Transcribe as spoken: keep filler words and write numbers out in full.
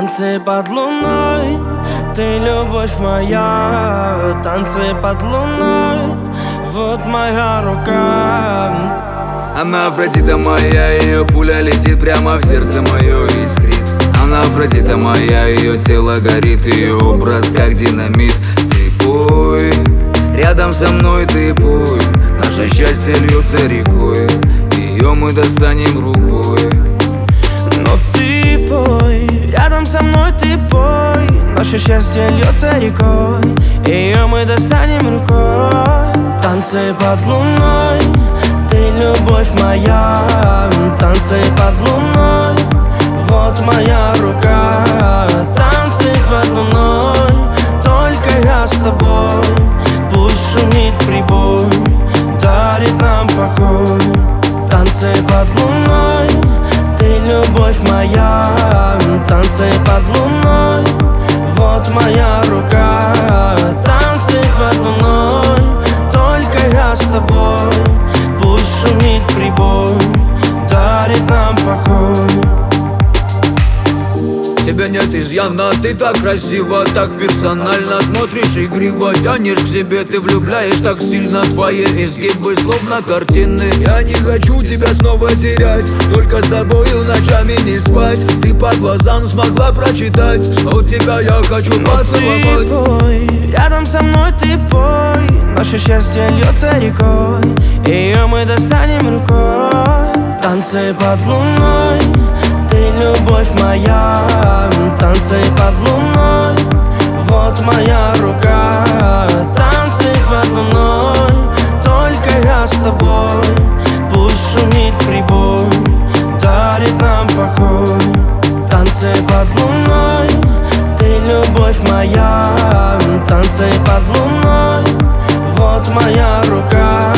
Танцы под луной, ты любовь моя. Танцы под луной, вот моя рука. Она Афродита моя, ее пуля летит прямо в сердце мое искрит. Она Афродита моя, ее тело горит, ее образ как динамит. Ты пой, рядом со мной ты пой, наше счастье льется рекой, ее мы достанем рукой. Но ты пой, рядом со мной ты пой, наше счастье льется рекой, ее мы достанем рукой. Танцы под луной, ты любовь моя. Танцы под луной, вот моя рука. Танцы под луной, только я с тобой. Пусть шумит прибой, дарит нам покой. Танцы под луной, ты любовь моя. Танцы под луной, вот моя рука. Танцы под луной, только я с тобой. Пусть шумит прибой, дарит нам покой. У тебя нет изъяна, ты так красиво, так персонально смотришь игриво, тянешь к себе, ты влюбляешь так сильно. Твои изгибы словно картины. Я не хочу тебя снова терять, только с тобою ночами не спать. Ты по глазам смогла прочитать, что тебя я хочу поцеловать. Ты пой, рядом со мной ты пой, наше счастье льется рекой, ее мы достанем рукой. Танцы под луной, ты любовь моя. Танцы под луной, вот моя рука. Танцы под луной, только я с тобой. Пусть шумит прибой, дарит нам покой. Танцы под луной, ты любовь моя. Танцы под луной, вот моя рука.